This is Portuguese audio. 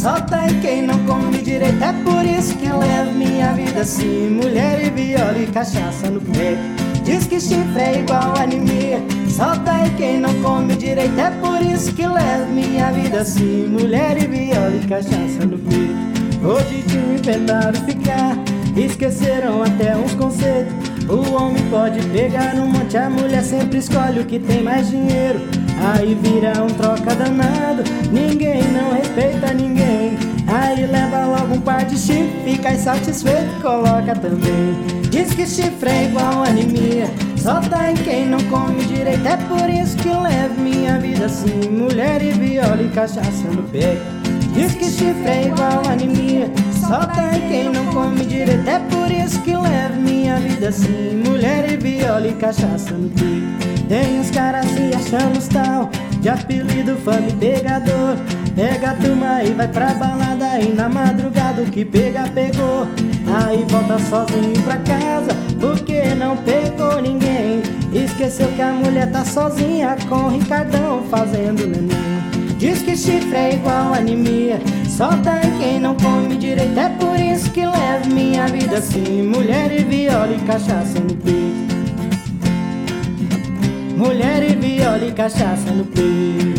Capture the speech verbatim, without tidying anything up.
só tá em quem não come direito. É por isso que levo minha vida assim, mulher e viola e cachaça no peito. Diz que chifre é igual anemia, só tá em quem não come direito. É por isso que levo minha vida assim, mulher e viola e cachaça no peito. Hoje te inventaram ficar, esqueceram até uns conceitos. O homem pode pegar um monte, a mulher sempre escolhe o que tem mais dinheiro. Aí vira um troca danado, ninguém não respeita ninguém. Aí leva logo um par de chifre, fica insatisfeito, coloca também. Diz que chifre é igual anemia, só tá em quem não come direito. É por isso que levo minha vida assim, mulher e viola e cachaça no peito. Diz que chifre é igual anemia, só tá em quem não come direito. É por isso que levo minha vida assim, mulher e viola e cachaça no peito. Tem uns caras se achando os tal, de apelido fame pegador. Pega a turma e vai pra balada, e na madrugada o que pega, pegou. Aí volta sozinho pra casa, porque não pegou ninguém. Esqueceu que a mulher tá sozinha com o Ricardão fazendo neném. Diz que chifre é igual anemia, só tá em quem não come direito. É por isso que levo minha vida assim, mulher e viola e cachaça no peito. Mulher e viola e cachaça no peito.